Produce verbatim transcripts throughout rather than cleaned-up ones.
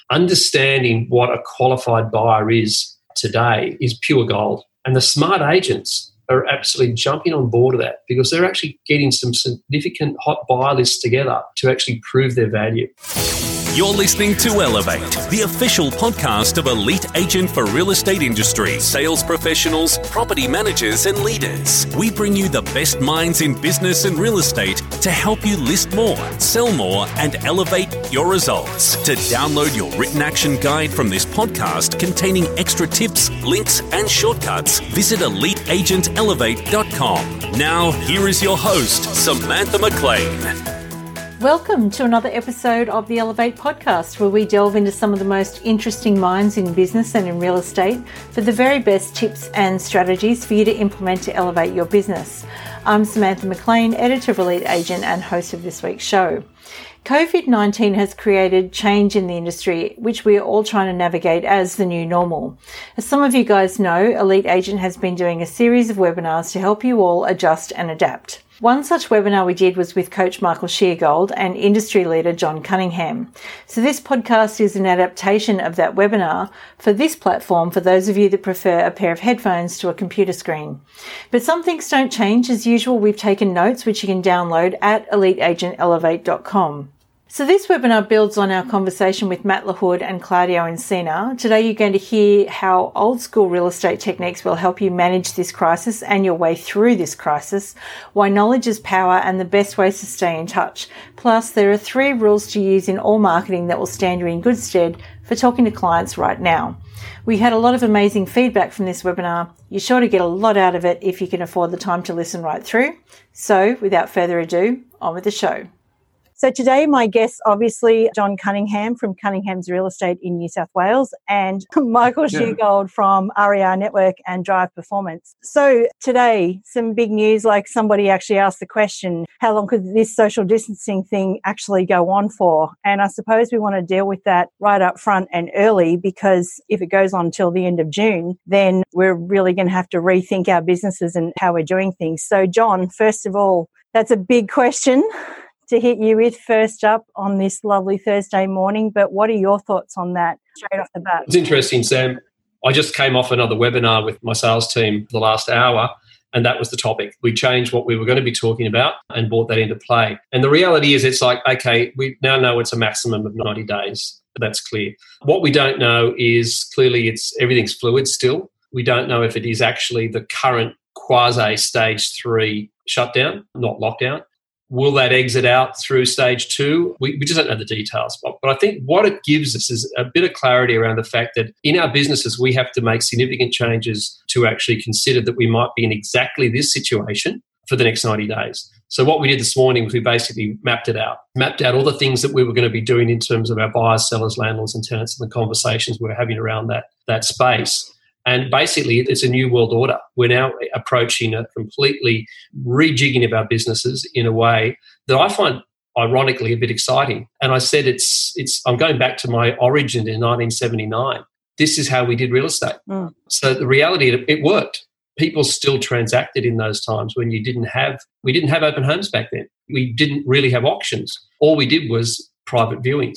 understanding what a qualified buyer is today is pure gold. And the smart agents are absolutely jumping on board of that because they're actually getting some significant hot buyer lists together to actually prove their value. You're listening to Elevate, the official podcast of Elite Agent for real estate industry, sales professionals, property managers, and leaders. We bring you the best minds in business and real estate to help you list more, sell more, and elevate your results. To download your written action guide from this podcast containing extra tips, links, and shortcuts, visit elite agent elevate dot com. Now, here is your host, Samantha McLean. Welcome to another episode of the Elevate podcast, where we delve into some of the most interesting minds in business and in real estate for the very best tips and strategies for you to implement to elevate your business. I'm Samantha McLean, editor of Elite Agent and host of this week's show. covid nineteen has created change in the industry, which we are all trying to navigate as the new normal. As some of you guys know, Elite Agent has been doing a series of webinars to help you all adjust and adapt. One such webinar we did was with Coach Michael Sheargold and industry leader John Cunningham. So this podcast is an adaptation of that webinar for this platform for those of you that prefer a pair of headphones to a computer screen. But some things don't change. As usual, we've taken notes which you can download at elite agent elevate dot com. So this webinar builds on our conversation with Matt LaHood and Claudio Encina. Today you're going to hear how old school real estate techniques will help you manage this crisis and your way through this crisis, why knowledge is power and the best ways to stay in touch. Plus, there are three rules to use in all marketing that will stand you in good stead for talking to clients right now. We had a lot of amazing feedback from this webinar. You're sure to get a lot out of it if you can afford the time to listen right through. So without further ado, on with the show. So today my guests, obviously, John Cunningham from Cunningham's Real Estate in New South Wales and Michael yeah. Sheargold from R E R Network and Drive Performance. So today, some big news, like somebody actually asked the question, how long could this social distancing thing actually go on for? And I suppose we want to deal with that right up front and early, because if it goes on till the end of June, then we're really going to have to rethink our businesses and how we're doing things. So John, first of all, that's a big question to hit you with first up on this lovely Thursday morning, but what are your thoughts on that straight off the bat? It's interesting, Sam. I just came off another webinar with my sales team for the last hour, and that was the topic. We changed what we were going to be talking about and brought that into play. And the reality is it's like, okay, we now know it's a maximum of ninety days. That's clear. What we don't know is clearly it's everything's fluid still. We don't know if it is actually the current quasi stage three shutdown, not lockdown. Will that exit out through stage two? We, we just don't know the details. But, but I think what it gives us is a bit of clarity around the fact that in our businesses, we have to make significant changes to actually consider that we might be in exactly this situation for the next ninety days. So what we did this morning was we basically mapped it out, mapped out all the things that we were going to be doing in terms of our buyers, sellers, landlords and tenants and the conversations we we're having around that, that space. And basically, it's a new world order. We're now approaching a completely rejigging of our businesses in a way that I find, ironically, a bit exciting. And I said it's it's. I'm going back to my origin in nineteen seventy-nine. This is how we did real estate. Mm. So the reality, it worked. People still transacted in those times when you didn't have. We didn't have open homes back then. We didn't really have auctions. All we did was private viewings.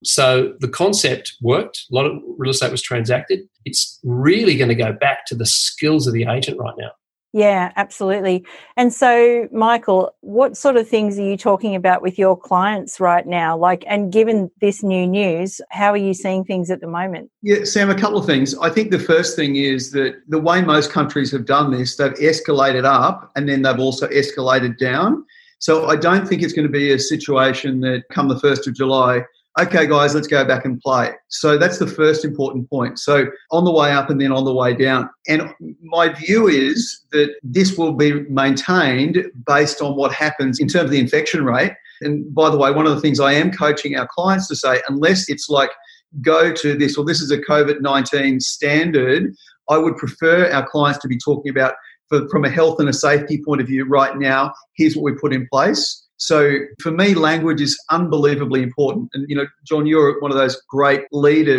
So the concept worked. A lot of real estate was transacted. It's really going to go back to the skills of the agent right now. Yeah, absolutely. And so, Michael, what sort of things are you talking about with your clients right now? Like, and given this new news, how are you seeing things at the moment? Yeah, Sam, a couple of things. I think the first thing is that the way most countries have done this, they've escalated up and then they've also escalated down. So I don't think it's going to be a situation that come the first of July, okay, guys, let's go back and play. So that's the first important point. So on the way up and then on the way down. And my view is that this will be maintained based on what happens in terms of the infection rate. And by the way, one of the things I am coaching our clients to say, unless it's like go to this or this is a covid nineteen standard, I would prefer our clients to be talking about for, from a health and a safety point of view right now, here's what we put in place. So for me, language is unbelievably important. And, you know, John, you're one of those great leaders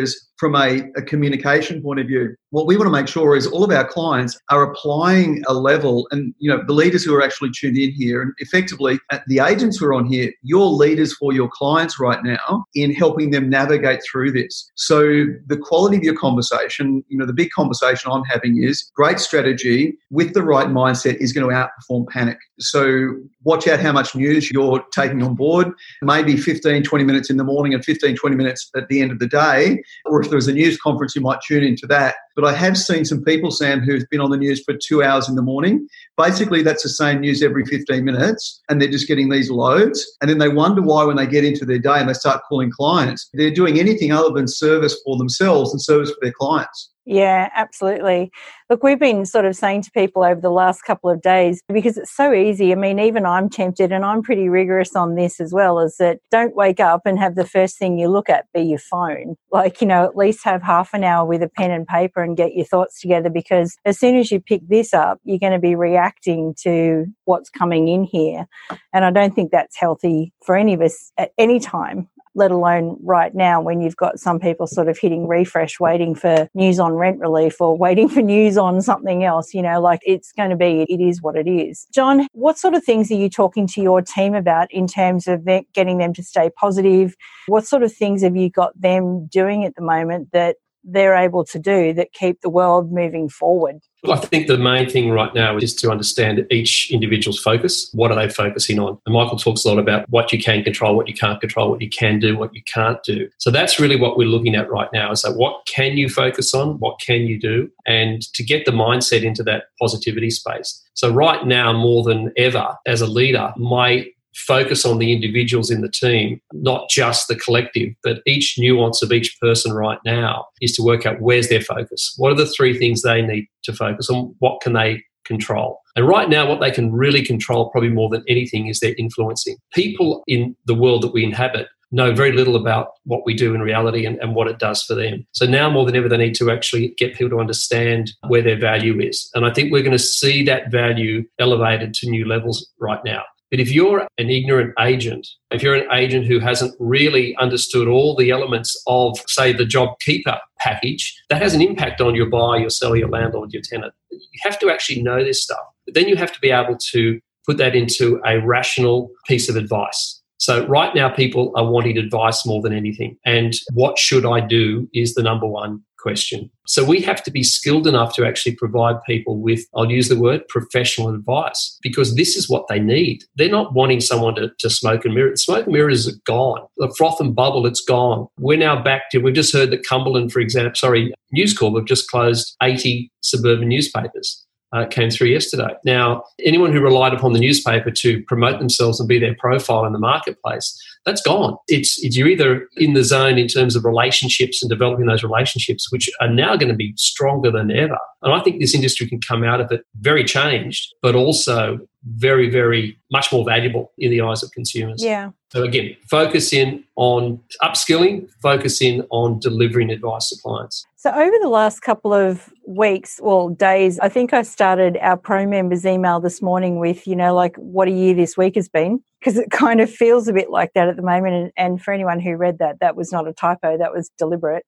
from a, a communication point of view, what we want to make sure is all of our clients are applying a level, and you know the leaders who are actually tuned in here, and effectively the agents who are on here, you're leaders for your clients right now in helping them navigate through this. So the quality of your conversation, you know, the big conversation I'm having is great strategy with the right mindset is going to outperform panic. So watch out how much news you're taking on board, maybe fifteen, twenty minutes in the morning and fifteen, twenty minutes at the end of the day, or if there's a news conference, you might tune into that. But I have seen some people, Sam, who've been on the news for two hours in the morning. Basically, that's the same news every fifteen minutes, and they're just getting these loads. And then they wonder why when they get into their day and they start calling clients, they're doing anything other than service for themselves and service for their clients. Yeah, absolutely. Look, we've been sort of saying to people over the last couple of days, because it's so easy. I mean, even I'm tempted, and I'm pretty rigorous on this as well, is that don't wake up and have the first thing you look at be your phone. Like, you know, at least have half an hour with a pen and paper and get your thoughts together, because as soon as you pick this up, you're going to be reacting to what's coming in here. And I don't think that's healthy for any of us at any time, let alone right now when you've got some people sort of hitting refresh, waiting for news on rent relief or waiting for news on something else. You know, like it's going to be, it is what it is. John, what sort of things are you talking to your team about in terms of getting them to stay positive? What sort of things have you got them doing at the moment that they're able to do that keep the world moving forward? I think the main thing right now is to understand each individual's focus. What are they focusing on? And Michael talks a lot about what you can control, what you can't control, what you can do, what you can't do. So that's really what we're looking at right now, is like, what can you focus on? What can you do? And to get the mindset into that positivity space. So right now, more than ever, as a leader, my focus on the individuals in the team, not just the collective, but each nuance of each person right now is to work out where's their focus. What are the three things they need to focus on? What can they control? And right now, what they can really control, probably more than anything, is their influencing. People in the world that we inhabit know very little about what we do in reality and, and what it does for them. So now more than ever, they need to actually get people to understand where their value is. And I think we're going to see that value elevated to new levels right now. But if you're an ignorant agent, if you're an agent who hasn't really understood all the elements of, say, the JobKeeper package, that has an impact on your buyer, your seller, your landlord, your tenant. You have to actually know this stuff. But then you have to be able to put that into a rational piece of advice. So right now, people are wanting advice more than anything. And what should I do is the number one question. So we have to be skilled enough to actually provide people with, I'll use the word, professional advice, because this is what they need. They're not wanting someone to, to smoke and mirror. The smoke and mirrors are gone. The froth and bubble, it's gone. We're now back to, we've just heard that Cumberland, for example, sorry, News Corp have just closed eighty suburban newspapers. Uh, came through yesterday. Now, anyone who relied upon the newspaper to promote themselves and be their profile in the marketplace, that's gone. It's, it's you're either in the zone in terms of relationships and developing those relationships, which are now going to be stronger than ever. And I think this industry can come out of it very changed, but also very, very much more valuable in the eyes of consumers. Yeah. So again, focus in on upskilling, focus in on delivering advice to clients. So over the last couple of weeks, well, days, I think I started our pro members email this morning with, you know, like what a year this week has been, because it kind of feels a bit like that at the moment. And, and for anyone who read that, that was not a typo, that was deliberate.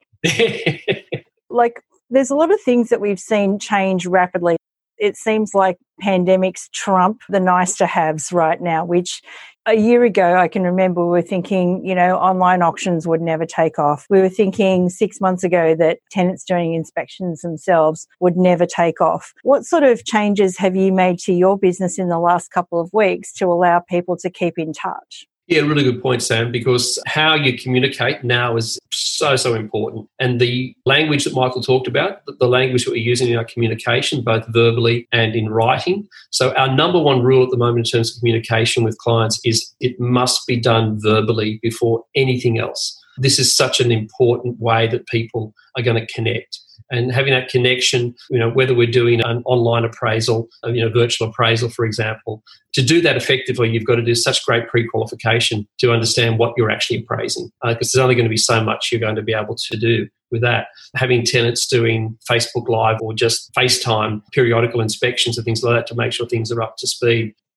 Like there's a lot of things that we've seen change rapidly. It seems like pandemics trump the nice to haves right now, which a year ago, I can remember we were thinking, you know, online auctions would never take off. We were thinking six months ago that tenants doing inspections themselves would never take off. What sort of changes have you made to your business in the last couple of weeks to allow people to keep in touch? Yeah, really good point, Sam, because how you communicate now is so, so important. And the language that Michael talked about, the language that we're using in our communication, both verbally and in writing. So our number one rule at the moment in terms of communication with clients is it must be done verbally before anything else. This is such an important way that people are going to connect. And having that connection, you know, whether we're doing an online appraisal, you know, virtual appraisal, for example, to do that effectively, you've got to do such great pre-qualification to understand what you're actually appraising, because uh, there's only going to be so much you're going to be able to do with that. Having tenants doing Facebook Live or just FaceTime periodical inspections and things like that to make sure things are up to speed.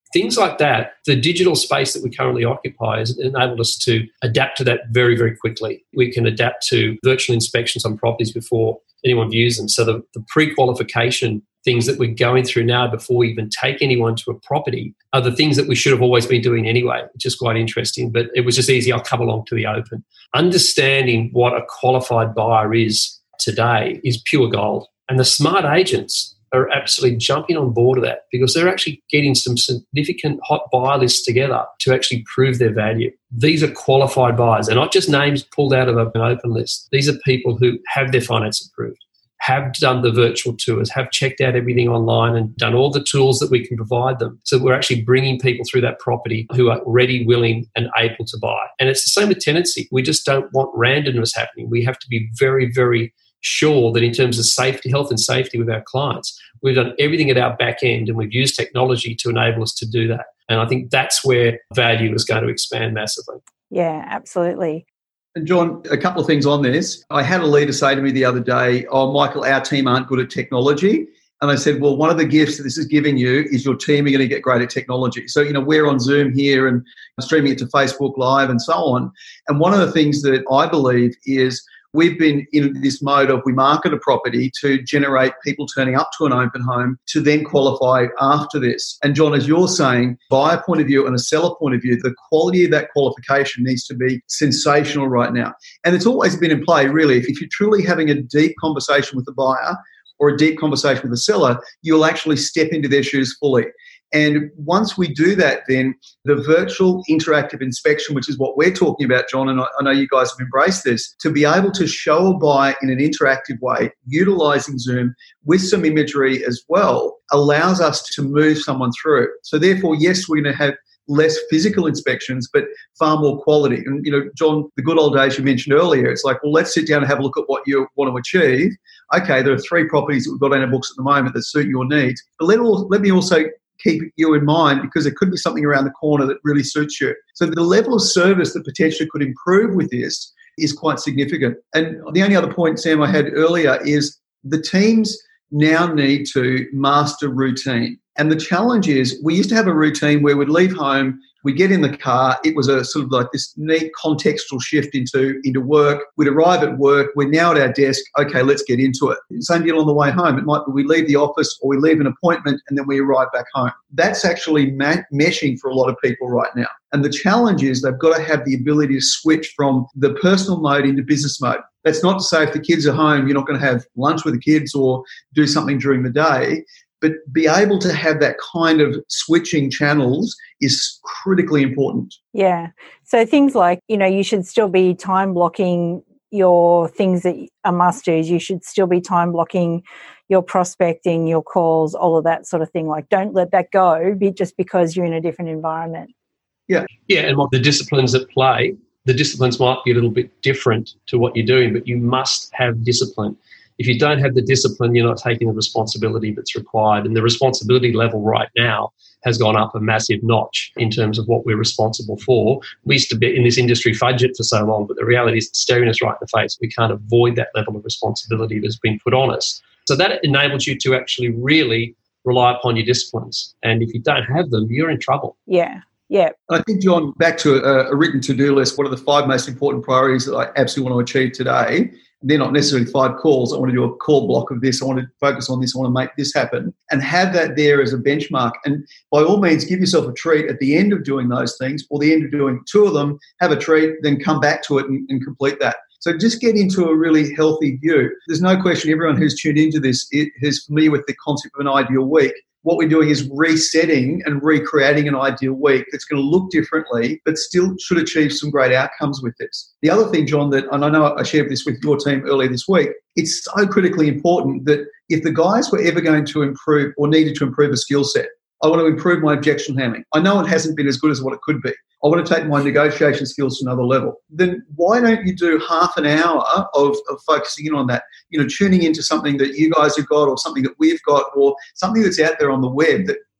Things like that, the digital space that we currently occupy has enabled us to adapt to that very, very quickly. We can adapt to virtual inspections on properties before anyone views them. So the, the pre-qualification things that we're going through now before we even take anyone to a property are the things that we should have always been doing anyway, which is quite interesting. But it was just easy. I'll come along to the open. Understanding what a qualified buyer is today is pure gold. And the smart agents are absolutely jumping on board of that because they're actually getting some significant hot buyer lists together to actually prove their value. These are qualified buyers. They're not just names pulled out of an open list. These are people who have their finance approved, have done the virtual tours, have checked out everything online and done all the tools that we can provide them. So we're actually bringing people through that property who are ready, willing and able to buy. And it's the same with tenancy. We just don't want randomness happening. We have to be very, very sure that in terms of safety, health and safety with our clients, we've done everything at our back end and we've used technology to enable us to do that. And I think that's where value is going to expand massively. Yeah, absolutely. And John, a couple of things on this. I had a leader say to me the other day, oh, Michael, our team aren't good at technology. And I said, well, one of the gifts that this is giving you is your team are going to get great at technology. So, you know, we're on Zoom here and streaming it to Facebook Live and so on. And one of the things that I believe is we've been in this mode of we market a property to generate people turning up to an open home to then qualify after this. And John, as you're saying, buyer point of view and a seller point of view, the quality of that qualification needs to be sensational right now. And it's always been in play, really. If, if you're truly having a deep conversation with the buyer or a deep conversation with the seller, you'll actually step into their shoes fully. And once we do that, then the virtual interactive inspection, which is what we're talking about, John, and I, I know you guys have embraced this, to be able to show a buyer in an interactive way, utilising Zoom with some imagery as well, allows us to move someone through. So therefore, yes, we're going to have less physical inspections, but far more quality. And, you know, John, the good old days you mentioned earlier, it's like, well, let's sit down and have a look at what you want to achieve. Okay, there are three properties that we've got in our books at the moment that suit your needs. But let, all, let me also keep you in mind because there could be something around the corner that really suits you. So the level of service that potentially could improve with this is quite significant. And the only other point, Sam, I had earlier is the teams now need to master routine. And the challenge is we used to have a routine where we'd leave home, we'd get in the car, it was a sort of like this neat contextual shift into, into work. We'd arrive at work, we're now at our desk, okay, let's get into it. Same deal on the way home. It might be we leave the office or we leave an appointment and then we arrive back home. That's actually ma- meshing for a lot of people right now. And the challenge is they've got to have the ability to switch from the personal mode into business mode. That's not to say if the kids are home, you're not going to have lunch with the kids or do something during the day. But be able to have that kind of switching channels is critically important. Yeah. So things like, you know, you should still be time blocking your things that are must-dos. You should still be time blocking your prospecting, your calls, all of that sort of thing. Like, don't let that go be just because you're in a different environment. Yeah. Yeah, and what the disciplines at play, the disciplines might be a little bit different to what you're doing, but you must have discipline. If you don't have the discipline, you're not taking the responsibility that's required. And the responsibility level right now has gone up a massive notch in terms of what we're responsible for. We used to be in this industry fudge it for so long, but the reality is it's staring us right in the face. We can't avoid that level of responsibility that's been put on us. So that enables you to actually really rely upon your disciplines. And if you don't have them, you're in trouble. Yeah. Yeah. I think, John, back to a, a written to-do list, what are the five most important priorities that I absolutely want to achieve today? They're not necessarily five calls. I want to do a call block of this. I want to focus on this. I want to make this happen and have that there as a benchmark. And by all means, give yourself a treat at the end of doing those things or the end of doing two of them, have a treat, then come back to it and, and complete that. So just get into a really healthy view. There's no question everyone who's tuned into this is familiar with the concept of an ideal week. What we're doing is resetting and recreating an ideal week that's going to look differently, but still should achieve some great outcomes with this. The other thing, John, that, and I know I shared this with your team earlier this week, it's so critically important that if the guys were ever going to improve or needed to improve a skill set, I want to improve my objection handling. I know it hasn't been as good as what it could be. I want to take my negotiation skills to another level. Then why don't you do half an hour of, of focusing in on that, you know, tuning into something that you guys have got or something that we've got or something that's out there on the web that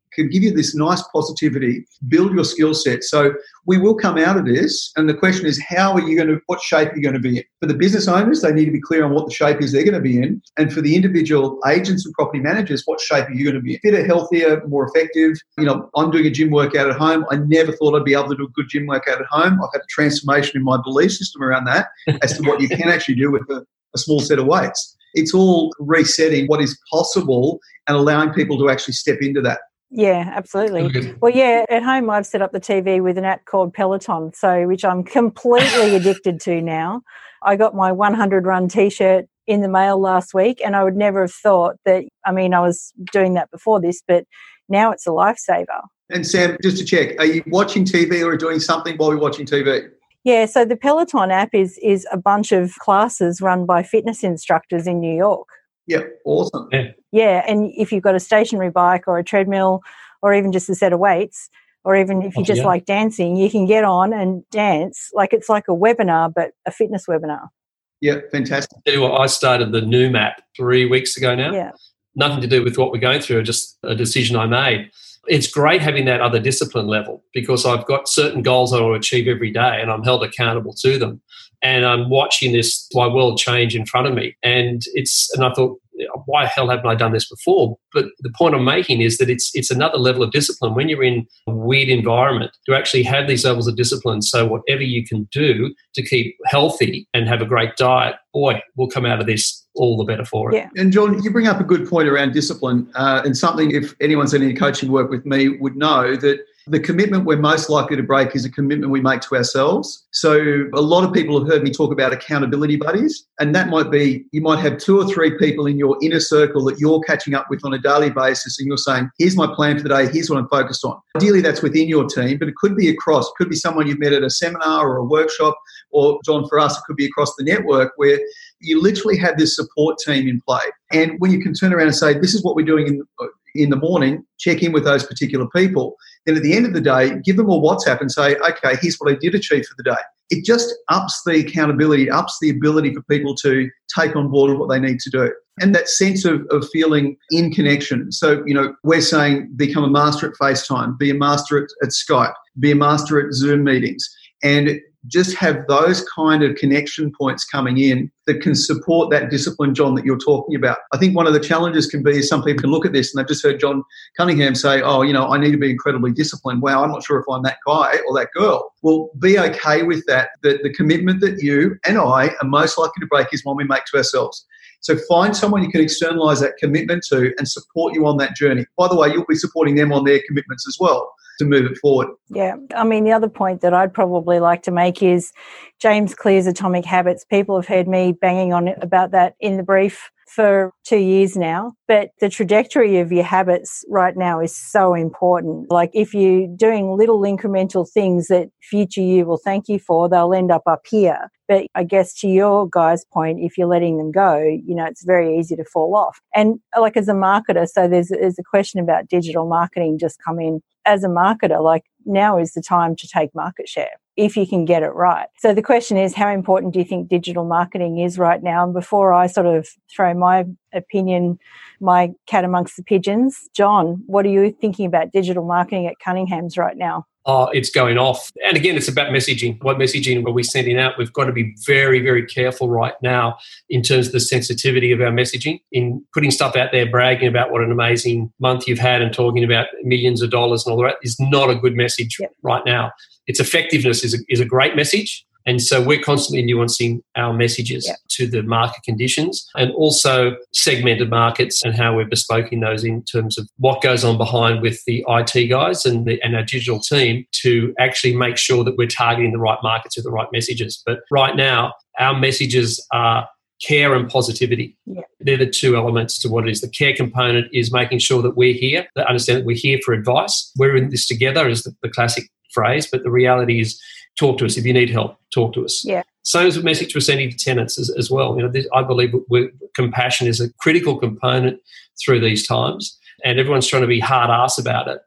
can give you this nice positivity, build your skill set. So we will come out of this, and the question is, how are you going to, what shape are you going to be in? For the business owners, they need to be clear on what the shape is they're going to be in. And for the individual agents and property managers, what shape are you going to be in? Fitter, healthier, more effective. You know, I'm doing a gym workout at home. I never thought I'd be able to do a good gym workout at home. I've had a transformation in my belief system around that as to what you can actually do with a, a small set of weights. It's all resetting what is possible and allowing people to actually step into that. Yeah, absolutely. Well, yeah, at home I've set up the T V with an app called Peloton, so which I'm completely addicted to now. I got my one hundred run T-shirt in the mail last week, and I would never have thought that, I mean, I was doing that before this, but now it's a lifesaver. And Sam, just to check, are you watching T V or doing something while you're watching T V? Yeah, so the Peloton app is is a bunch of classes run by fitness instructors in New York. Yeah, awesome. Yeah. Yeah, and if you've got a stationary bike or a treadmill or even just a set of weights, or even if you just yeah. like dancing, you can get on and dance. Like it's like a webinar, but a fitness webinar. Yeah, fantastic. Tell you what, I started the new map three weeks ago now. Yeah. Nothing to do with what we're going through, just a decision I made. It's great having that other discipline level because I've got certain goals I want to achieve every day and I'm held accountable to them. And I'm watching this, my world change in front of me. And it's, and I thought, why the hell haven't I done this before? But the point I'm making is that it's it's another level of discipline. When you're in a weird environment, to actually have these levels of discipline, so whatever you can do to keep healthy and have a great diet, boy, we'll come out of this all the better for it. Yeah. And John, you bring up a good point around discipline, uh, and something, if anyone's done any coaching work with me, would know that the commitment we're most likely to break is a commitment we make to ourselves. So a lot of people have heard me talk about accountability buddies, and that might be, you might have two or three people in your inner circle that you're catching up with on a daily basis, and you're saying, here's my plan for the day, here's what I'm focused on. Ideally, that's within your team, but it could be across. It could be someone you've met at a seminar or a workshop, or, John, for us, it could be across the network where you literally have this support team in play. And when you can turn around and say, this is what we're doing in in the morning, check in with those particular people. Then at the end of the day, give them a WhatsApp and say, okay, here's what I did achieve for the day. It just ups the accountability, ups the ability for people to take on board what they need to do. And that sense of, of feeling in connection. So, you know, we're saying become a master at FaceTime, be a master at, at Skype, be a master at Zoom meetings, and just have those kind of connection points coming in that can support that discipline, John, that you're talking about. I think one of the challenges can be is some people can look at this and they've just heard John Cunningham say, oh, you know, I need to be incredibly disciplined. Wow, I'm not sure if I'm that guy or that girl. Well, be okay with that, that the commitment that you and I are most likely to break is one we make to ourselves. So find someone you can externalize that commitment to and support you on that journey. By the way, you'll be supporting them on their commitments as well to move it forward. Yeah. I mean, the other point that I'd probably like to make is James Clear's Atomic Habits. People have heard me banging on it about that in the brief for two years now. But the trajectory of your habits right now is so important. Like if you're doing little incremental things that future you will thank you for, they'll end up up here. But I guess to your guys' point, if you're letting them go, you know, it's very easy to fall off. And like as a marketer, so there's, there's a question about digital marketing just come in. As a marketer, like now is the time to take market share if you can get it right. So the question is, how important do you think digital marketing is right now? And before I sort of throw my opinion, my cat amongst the pigeons, John, what are you thinking about digital marketing at Cunningham's right now? Oh, it's going off. And again, it's about messaging. What messaging are we sending out? We've got to be very, very careful right now in terms of the sensitivity of our messaging. In putting stuff out there, bragging about what an amazing month you've had and talking about millions of dollars and all that is not a good message yep. right now. Its effectiveness is a, is a great message. And so we're constantly nuancing our messages yep. to the market conditions and also segmented markets and how we're bespoking those in terms of what goes on behind with the I T guys and, the, and our digital team to actually make sure that we're targeting the right markets with the right messages. But right now, our messages are care and positivity. Yeah. They're the two elements to what it is. The care component is making sure that we're here, that understand that we're here for advice. We're in this together is the, the classic phrase, but the reality is talk to us. If you need help, talk to us. Yeah. Same as a message we're sending to tenants as, as well. You know, this, I believe we're, compassion is a critical component through these times, and everyone's trying to be hard ass about it. But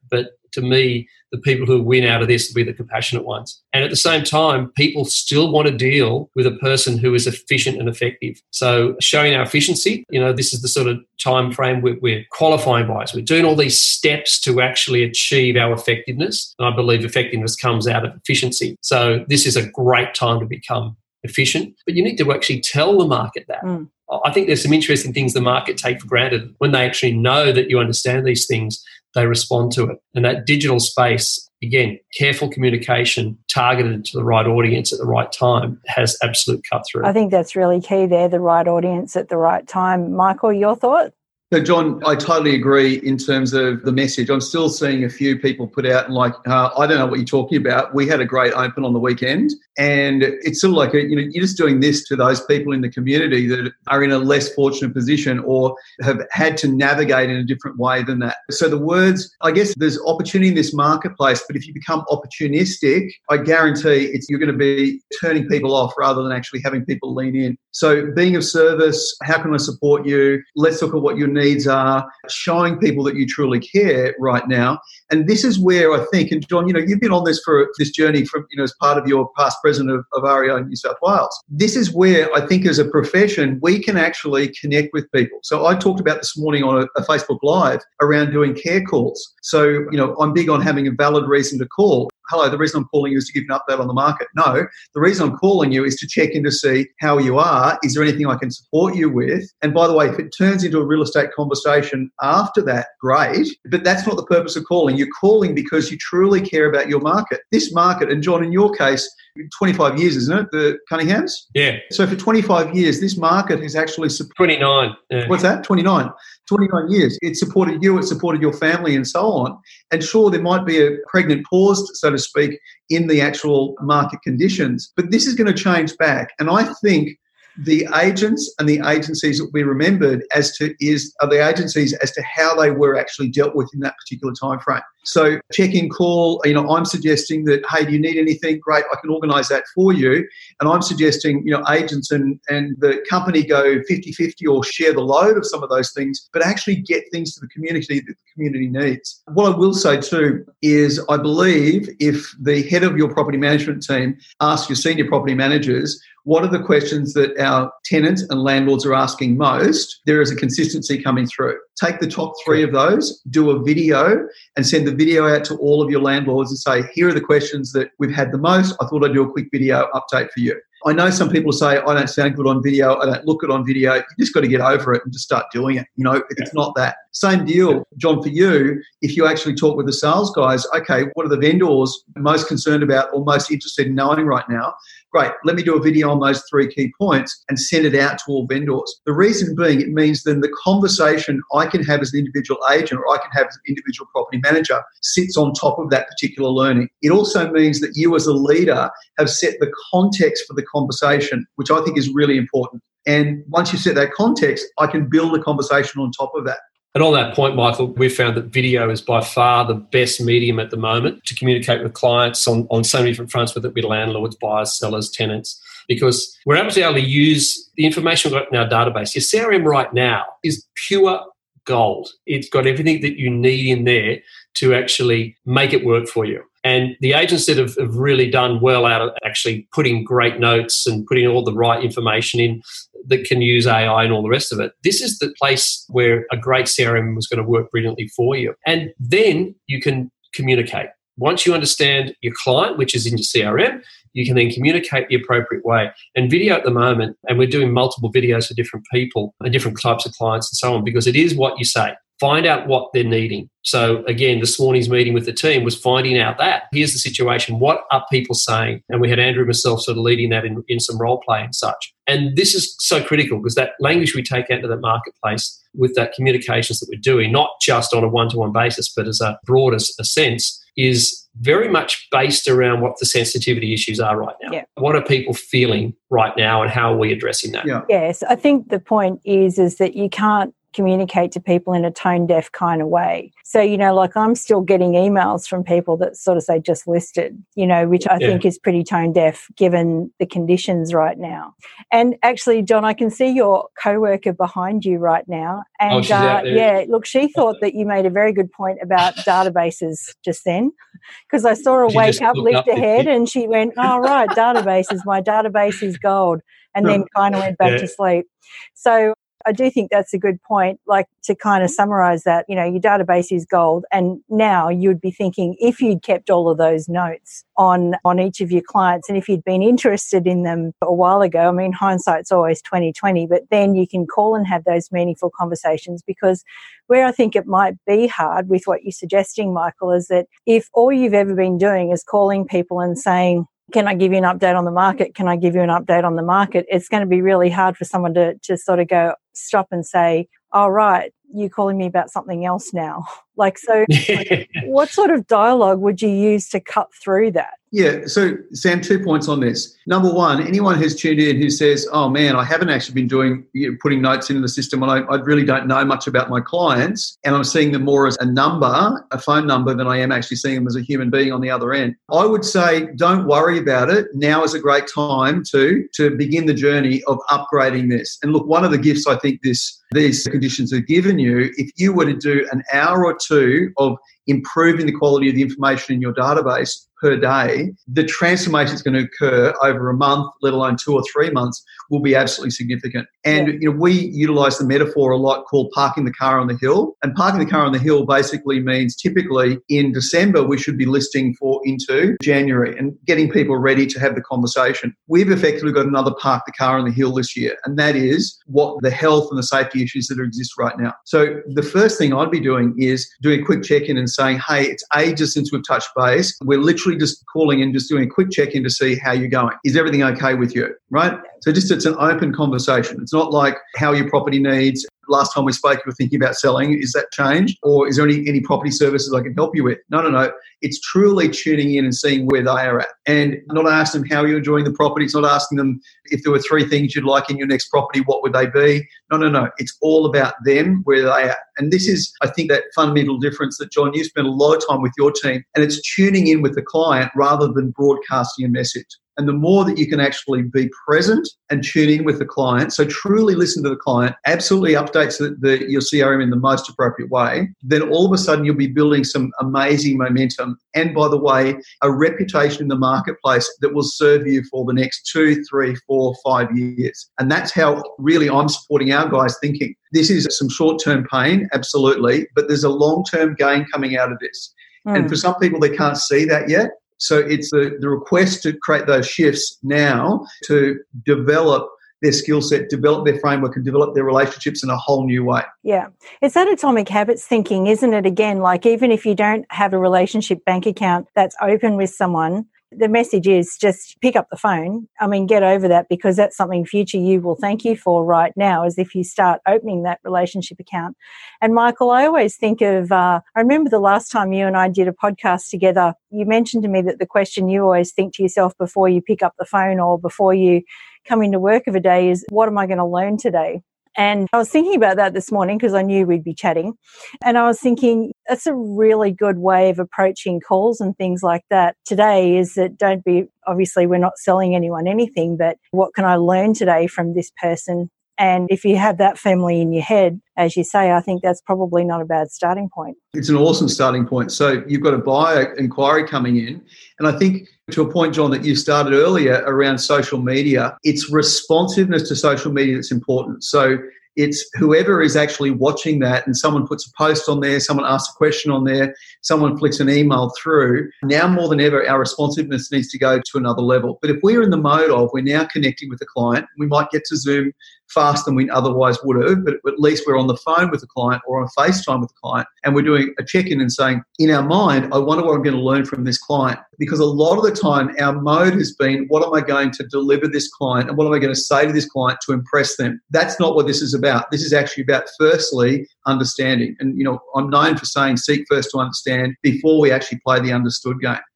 to me, the people who win out of this will be the compassionate ones. And at the same time, people still want to deal with a person who is efficient and effective. So showing our efficiency, you know, this is the sort of time frame we're, we're qualifying by. So we're doing all these steps to actually achieve our effectiveness. And I believe effectiveness comes out of efficiency. So this is a great time to become efficient, but you need to actually tell the market that. Mm. I think there's some interesting things the market take for granted. When they actually know that you understand these things, they respond to it. And that digital space, again, careful communication targeted to the right audience at the right time has absolute cut through. I think that's really key there, the right audience at the right time. Michael, your thought? So, John, I totally agree in terms of the message. I'm still seeing a few people put out like, uh, I don't know what you're talking about. We had a great open on the weekend, and it's sort of like, a, you know, you're just doing this to those people in the community that are in a less fortunate position or have had to navigate in a different way than that. So the words, I guess there's opportunity in this marketplace, but if you become opportunistic, I guarantee it's you're going to be turning people off rather than actually having people lean in. So being of service, how can I support you? Let's look at what your needs are, showing people that you truly care right now. And this is where I think, and John, you know, you've been on this for this journey from, you know, as part of your past president of, of R E O in New South Wales. This is where I think as a profession, we can actually connect with people. So I talked about this morning on a, a Facebook Live around doing care calls. So, you know, I'm big on having a valid reason to call. Hello, the reason I'm calling you is to give an update on the market. No, the reason I'm calling you is to check in to see how you are. Is there anything I can support you with? And by the way, if it turns into a real estate conversation after that, great. But that's not the purpose of calling. You're calling because you truly care about your market. This market, and John, in your case, twenty-five years, isn't it, the Cunninghams? Yeah. So for twenty-five years, this market has actually supported... twenty-nine. Yeah. What's that? twenty-nine. twenty-nine years. It supported you, it supported your family and so on. And sure, there might be a pregnant pause, so to speak, in the actual market conditions, but this is going to change back. And I think the agents and the agencies that we remembered as to is are the agencies as to how they were actually dealt with in that particular time frame. So check-in call, you know, I'm suggesting that, hey, do you need anything? Great, I can organise that for you. And I'm suggesting, you know, agents and, and the company go fifty-fifty or share the load of some of those things, but actually get things to the community that the community needs. What I will say too is I believe if the head of your property management team asks your senior property managers, what are the questions that our tenants and landlords are asking most? There is a consistency coming through. Take the top three of those, do a video and send the video out to all of your landlords and say, here are the questions that we've had the most. I thought I'd do a quick video update for you. I know some people say, I don't sound good on video, I don't look good on video. You just got to get over it and just start doing it. You know, if it's not that. Same deal, John, for you, if you actually talk with the sales guys, okay, what are the vendors most concerned about or most interested in knowing right now? Great, let me do a video on those three key points and send it out to all vendors. The reason being, it means then the conversation I can have as an individual agent or I can have as an individual property manager sits on top of that particular learning. It also means that you as a leader have set the context for the conversation, which I think is really important. And once you set that context, I can build a conversation on top of that. And on that point, Michael, we've found that video is by far the best medium at the moment to communicate with clients on, on so many different fronts, whether it be landlords, buyers, sellers, tenants, because we're able to, able to use the information we've got in our database. Your C R M right now is pure gold. It's got everything that you need in there to actually make it work for you. And the agents that have, have really done well out of actually putting great notes and putting all the right information in that can use A I and all the rest of it, this is the place where a great C R M was going to work brilliantly for you. And then you can communicate. Once you understand your client, which is in your C R M, you can then communicate the appropriate way. And video at the moment, and we're doing multiple videos for different people and different types of clients and so on, because it is what you say. Find out what they're needing. So again, this morning's meeting with the team was finding out that. Here's the situation. What are people saying? And we had Andrew and myself sort of leading that in, in some role play and such. And this is so critical because that language we take out to that marketplace with that communications that we're doing, not just on a one-to-one basis, but as a broader a sense, is very much based around what the sensitivity issues are right now. Yeah. What are people feeling right now and how are we addressing that? Yeah. Yes, I think the point is, is that you can't communicate to people in a tone deaf kind of way. So, you know, like I'm still getting emails from people that sort of say just listed, you know, which I yeah. think is pretty tone deaf given the conditions right now. And actually, John, I can see your co-worker behind you right now. And oh, she's out uh, yeah, look, she thought that you made a very good point about databases just then, because I saw her she wake up, lift up her head, and she went, oh, right, databases, my database is gold, and then kind of went back yeah. to sleep. So I do think that's a good point, like to kind of summarize that, you know, your database is gold. And now you'd be thinking if you'd kept all of those notes on, on each of your clients and if you'd been interested in them a while ago, I mean, hindsight's always twenty twenty, but then you can call and have those meaningful conversations, because where I think it might be hard with what you're suggesting, Michael, is that if all you've ever been doing is calling people and saying, can I give you an update on the market? Can I give you an update on the market? It's going to be really hard for someone to, to sort of go, stop and say, all right, you're calling me about something else now. Like, so like, what sort of dialogue would you use to cut through that? Yeah, so Sam, two points on this. Number one, anyone who's tuned in who says, oh man, I haven't actually been doing, you know, putting notes into the system and I, I really don't know much about my clients and I'm seeing them more as a number, a phone number, than I am actually seeing them as a human being on the other end. I would say don't worry about it. Now is a great time to, to begin the journey of upgrading this. And look, one of the gifts I think this these conditions have given you, if you were to do an hour or two of improving the quality of the information in your database per day, the transformation that's going to occur over a month, let alone two or three months, will be absolutely significant. And yeah. you know, we utilize the metaphor a lot called parking the car on the hill. And parking the car on the hill basically means typically in December we should be listing for into January and getting people ready to have the conversation. We've effectively got another park the car on the hill this year, and that is what the health and the safety issues that exist right now. So the first thing I'd be doing is doing a quick check-in and saying, hey, it's ages since we've touched base. We're literally just calling and just doing a quick check-in to see how you're going. Is everything okay with you, right? So just it's an open conversation. It's not like how your property needs. Last time we spoke, you were thinking about selling. Is that changed? Or is there any, any property services I can help you with? No, no, no. It's truly tuning in and seeing where they are at. And not asking them how you're enjoying the property. It's not asking them if there were three things you'd like in your next property, what would they be? No, no, no. It's all about them, where they are. And this is, I think, that fundamental difference that, John, you spend a lot of time with your team, and it's tuning in with the client rather than broadcasting a message. And the more that you can actually be present and tune in with the client, so truly listen to the client, absolutely updates the, the, your C R M in the most appropriate way, then all of a sudden you'll be building some amazing momentum. And by the way, a reputation in the marketplace that will serve you for the next two, three, four, five years. And that's how really I'm supporting our guys thinking. This is some short-term pain, absolutely, but there's a long-term gain coming out of this. Mm. And for some people, they can't see that yet. So it's the, the request to create those shifts now to develop their skill set, develop their framework and develop their relationships in a whole new way. Yeah. It's that atomic habits thinking, isn't it? Again, like even if you don't have a relationship bank account that's open with someone, the message is just pick up the phone. I mean, get over that, because that's something future you will thank you for right now, is if you start opening that relationship account. And Michael, I always think of, uh, I remember the last time you and I did a podcast together, you mentioned to me that the question you always think to yourself before you pick up the phone or before you come into work of a day is, what am I going to learn today? And I was thinking about that this morning because I knew we'd be chatting. And I was thinking that's a really good way of approaching calls and things like that today, is that don't be, obviously we're not selling anyone anything, but what can I learn today from this person? And if you have that firmly in your head, as you say, I think that's probably not a bad starting point. It's an awesome starting point. So you've got a buyer inquiry coming in. And I think to a point, John, that you started earlier around social media, it's responsiveness to social media that's important. So it's whoever is actually watching that, and someone puts a post on there, someone asks a question on there, someone flicks an email through. Now more than ever, our responsiveness needs to go to another level. But if we're in the mode of we're now connecting with the client, we might get to Zoom faster than we otherwise would have, but at least we're on the phone with the client or on FaceTime with the client, and we're doing a check-in and saying, in our mind, I wonder what I'm going to learn from this client. Because a lot of the time, our mode has been, what am I going to deliver this client, and what am I going to say to this client to impress them? That's not what this is about. This is actually about, firstly, understanding. And, you know, I'm known for saying seek first to understand before we actually play the understood game.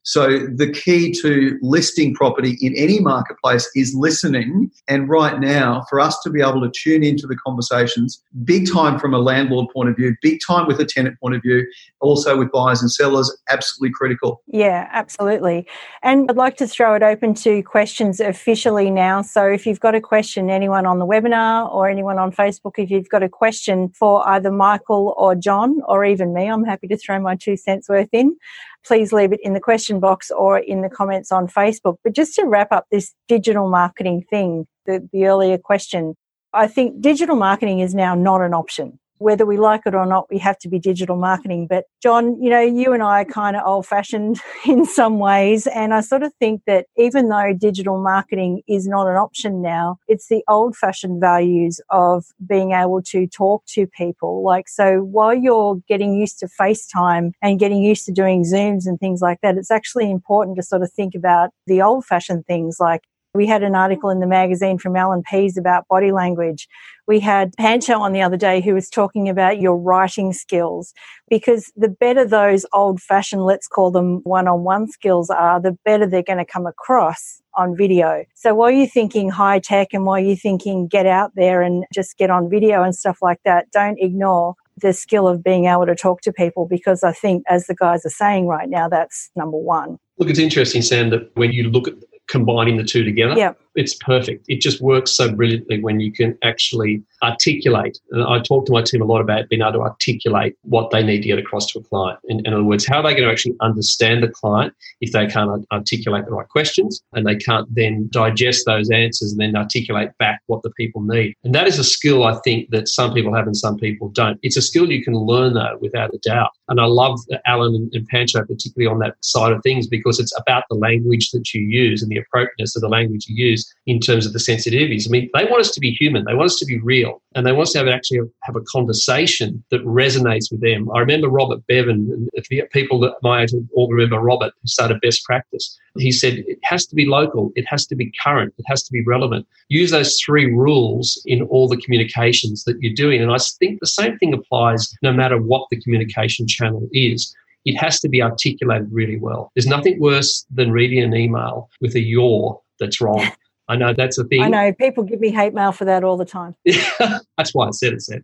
So the key to listing property in any marketplace is listening. And right now, for us to be able to tune into the conversations, big time from a landlord point of view, big time with a tenant point of view, also with buyers and sellers, absolutely critical. Yeah, absolutely. And I'd like to throw it open to questions officially now. So if you've got a question, anyone on the webinar or anyone on Facebook, if you've got a question for either Michael or John or even me, I'm happy to throw my two cents worth in. Please leave it in the question box or in the comments on Facebook. But just to wrap up this digital marketing thing, the, the earlier question, I think digital marketing is now not an option. Whether we like it or not, we have to be digital marketing. But John, you know, you and I are kind of old-fashioned in some ways. And I sort of think that even though digital marketing is not an option now, it's the old-fashioned values of being able to talk to people. Like, so while you're getting used to FaceTime and getting used to doing Zooms and things like that, it's actually important to sort of think about the old-fashioned things. Like, we had an article in the magazine from Alan Pease about body language. We had Pancho on the other day who was talking about your writing skills, because the better those old-fashioned, let's call them one-on-one skills are, the better they're going to come across on video. So while you're thinking high tech and while you're thinking get out there and just get on video and stuff like that, don't ignore the skill of being able to talk to people, because I think, as the guys are saying right now, that's number one. Look, it's interesting, Sam, that when you look at combining the two together, yep. It's perfect. It just works so brilliantly when you can actually articulate. And I talk to my team a lot about being able to articulate what they need to get across to a client. In, in other words, how are they going to actually understand the client if they can't articulate the right questions and they can't then digest those answers and then articulate back what the people need. And that is a skill, I think, that some people have and some people don't. It's a skill you can learn, though, without a doubt. And I love Alan and Pancho particularly on that side of things, because it's about the language that you use and the appropriateness of the language you use in terms of the sensitivities. I mean, they want us to be human. They want us to be real. And they want us to have actually have a conversation that resonates with them. I remember Robert Bevan, and if you people that my age all remember Robert, who started Best Practice. He said it has to be local, it has to be current, it has to be relevant. Use those three rules in all the communications that you're doing. And I think the same thing applies no matter what the communication channel is. It has to be articulated really well. There's nothing worse than reading an email with a yaw that's wrong. I know that's a thing. I know. People give me hate mail for that all the time. That's why I said it, Seth.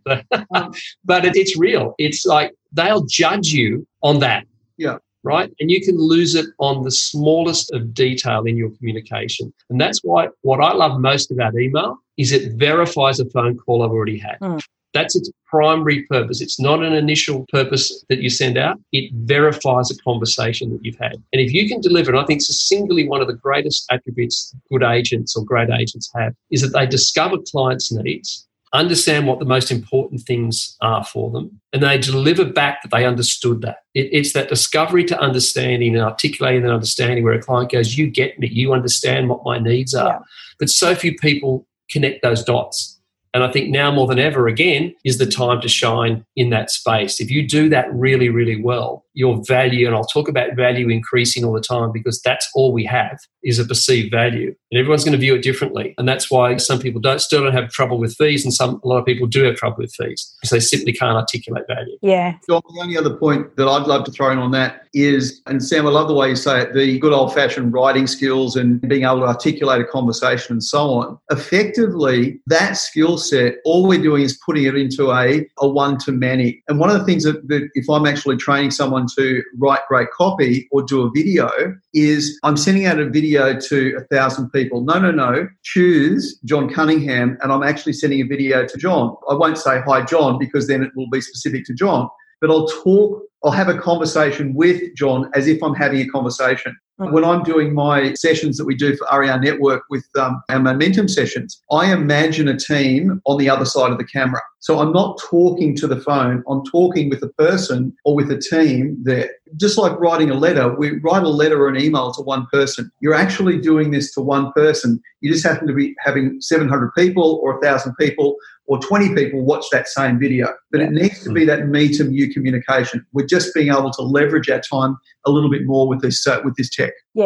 But it, it's real. It's like they'll judge you on that. Yeah. Right? And you can lose it on the smallest of detail in your communication. And that's why what I love most about email is it verifies a phone call I've already had. Mm. That's its primary purpose. It's not an initial purpose that you send out. It verifies a conversation that you've had. And if you can deliver, and I think it's singly one of the greatest attributes good agents or great agents have, is that they discover clients' needs, understand what the most important things are for them, and they deliver back that they understood that. It, it's that discovery to understanding and articulating that understanding where a client goes, you get me, you understand what my needs are. Yeah. But so few people connect those dots. And I think now more than ever, again, is the time to shine in that space. If you do that really, really well, your value, and I'll talk about value increasing all the time, because that's all we have is a perceived value. And everyone's going to view it differently. And that's why some people don't still don't have trouble with fees, and some a lot of people do have trouble with fees because they simply can't articulate value. Yeah. John, the only other point that I'd love to throw in on that is, and Sam, I love the way you say it, the good old-fashioned writing skills and being able to articulate a conversation and so on. Effectively, that skill set, all we're doing is putting it into a, a one-to-many. And one of the things that, that if I'm actually training someone to write great copy or do a video is I'm sending out a video to a thousand people. No, no, no. Choose John Cunningham, and I'm actually sending a video to John. I won't say, hi, John, because then it will be specific to John. But I'll talk, I'll have a conversation with John as if I'm having a conversation. Mm-hmm. When I'm doing my sessions that we do for R E R Network with um, our momentum sessions, I imagine a team on the other side of the camera. So I'm not talking to the phone, I'm talking with a person or with a team there. Just like writing a letter, we write a letter or an email to one person. You're actually doing this to one person. You just happen to be having seven hundred people or one thousand people or twenty people watch that same video. But it needs to be that me to you communication. We're just being able to leverage our time a little bit more with this uh, with this tech. Yeah.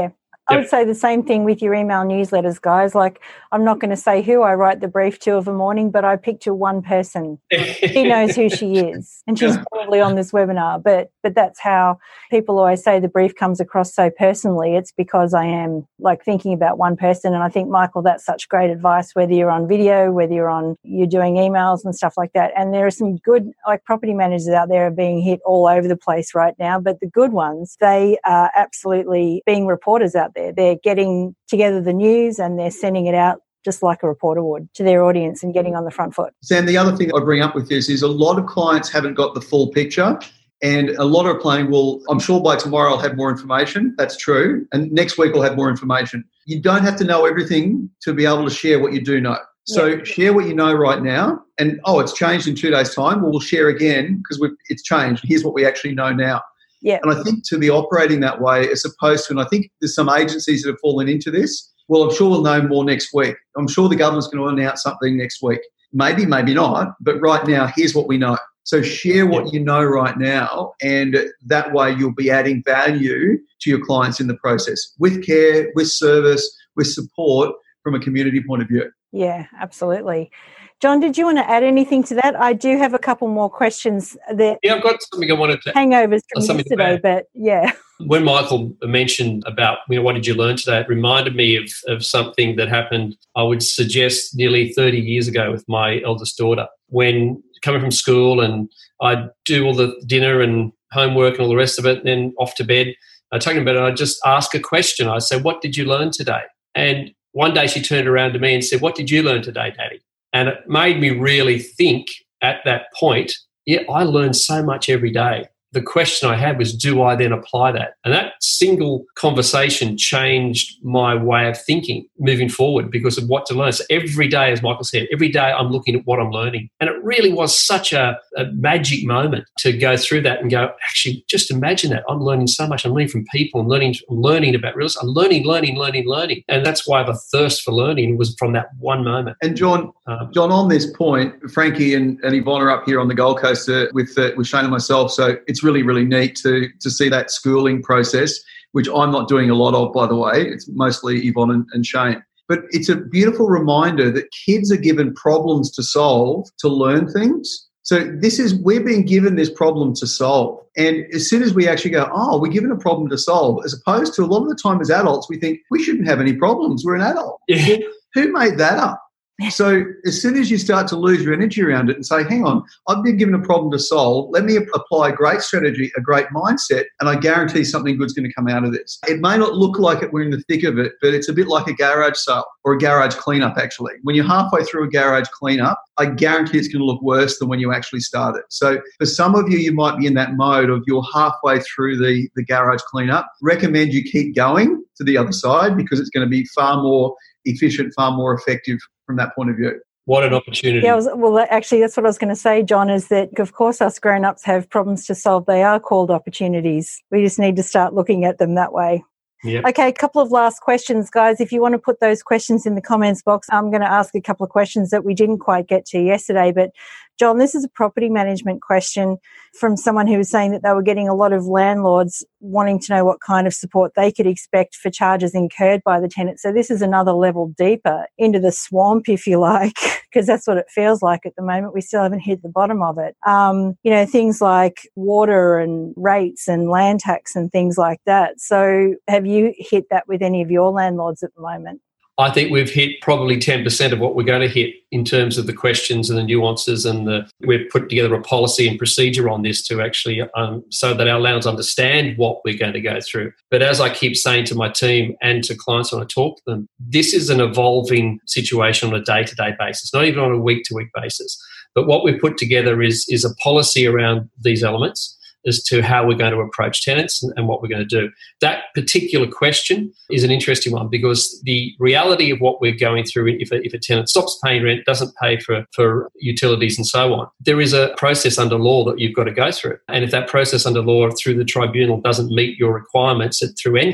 I would say the same thing with your email newsletters, guys. Like, I'm not going to say who I write the brief to of a morning, but I picture one person. She knows who she is, and she's probably on this webinar. But but that's how people always say the brief comes across so personally. It's because I am like thinking about one person. And I think, Michael, that's such great advice, whether you're on video, whether you're on, you're doing emails and stuff like that. And there are some good, like, property managers out there are being hit all over the place right now. But the good ones, they are absolutely being reporters out there. They're getting together the news and they're sending it out just like a reporter would to their audience and getting on the front foot. Sam, the other thing I bring up with this is a lot of clients haven't got the full picture, and a lot are playing, well, I'm sure by tomorrow I'll have more information. That's true. And next week I'll have more information. You don't have to know everything to be able to share what you do know. So yeah. Share what you know right now. And, oh, it's changed in two days' time. Well, we'll share again because it's changed. Here's what we actually know now. Yeah. And I think to be operating that way as opposed to, and I think there's some agencies that have fallen into this, well, I'm sure we'll know more next week. I'm sure the government's going to announce something next week. Maybe, maybe not. But right now, here's what we know. So share what you know right now, and that way you'll be adding value to your clients in the process with care, with service, with support from a community point of view. Yeah, absolutely. John, did you want to add anything to that? I do have a couple more questions that yeah, I've got something I wanted to hangovers from yesterday, but yeah. When Michael mentioned about, you know, what did you learn today, it reminded me of, of something that happened, I would suggest, nearly thirty years ago with my eldest daughter. When coming from school and I'd do all the dinner and homework and all the rest of it, and then off to bed, I'd take her to bed and I'd just ask a question. I'd say, what did you learn today? And one day she turned around to me and said, what did you learn today, Daddy? And it made me really think at that point, yeah, I learn so much every day. The question I had was, do I then apply that? And that single conversation changed my way of thinking moving forward because of what to learn. So every day, as Michael said, every day I'm looking at what I'm learning. And it really was such a, a magic moment to go through that and go, actually, just imagine that. I'm learning so much. I'm learning from people. I'm learning, I'm learning about real estate. I'm learning, learning, learning, learning. And that's why the thirst for learning was from that one moment. And John, um, John, on this point, Frankie and, and Yvonne are up here on the Gold Coast uh, with, uh, with Shane and myself. So it's really, really neat to to see that schooling process, which I'm not doing a lot of, by the way. It's mostly Yvonne and, and Shane. But it's a beautiful reminder that kids are given problems to solve to learn things. So this is, we're being given this problem to solve. And as soon as we actually go, oh, we're given a problem to solve, as opposed to a lot of the time as adults, we think we shouldn't have any problems. We're an adult. Yeah. Who made that up? So as soon as you start to lose your energy around it and say, hang on, I've been given a problem to solve, let me apply a great strategy, a great mindset, and I guarantee something good's going to come out of this. It may not look like it, we're in the thick of it, but it's a bit like a garage sale or a garage cleanup, actually. When you're halfway through a garage cleanup, I guarantee it's going to look worse than when you actually started. So for some of you, you might be in that mode of you're halfway through the, the garage cleanup. Recommend you keep going to the other side because it's going to be far more efficient, far more effective from that point of view. What an opportunity. Yeah, was, well, actually, that's what I was going to say, John, is that, of course, us grown-ups have problems to solve. They are called opportunities. We just need to start looking at them that way. Yep. Okay, a couple of last questions, guys. If you want to put those questions in the comments box, I'm going to ask a couple of questions that we didn't quite get to yesterday. But, John, this is a property management question from someone who was saying that they were getting a lot of landlords wanting to know what kind of support they could expect for charges incurred by the tenant. So this is another level deeper into the swamp, if you like, because that's what it feels like at the moment. We still haven't hit the bottom of it. Um, you know, things like water and rates and land tax and things like that. So have you hit that with any of your landlords at the moment? I think we've hit probably ten percent of what we're going to hit in terms of the questions and the nuances, and the, we've put together a policy and procedure on this to actually um, so that our landlords understand what we're going to go through. But as I keep saying to my team and to clients when I talk to them, this is an evolving situation on a day-to-day basis, not even on a week-to-week basis. But what we've put together is, is a policy around these elements as to how we're going to approach tenants and, and what we're going to do. That particular question is an interesting one because the reality of what we're going through, if a, if a tenant stops paying rent, doesn't pay for, for utilities and so on, there is a process under law that you've got to go through. And if that process under law through the tribunal doesn't meet your requirements through N C A T,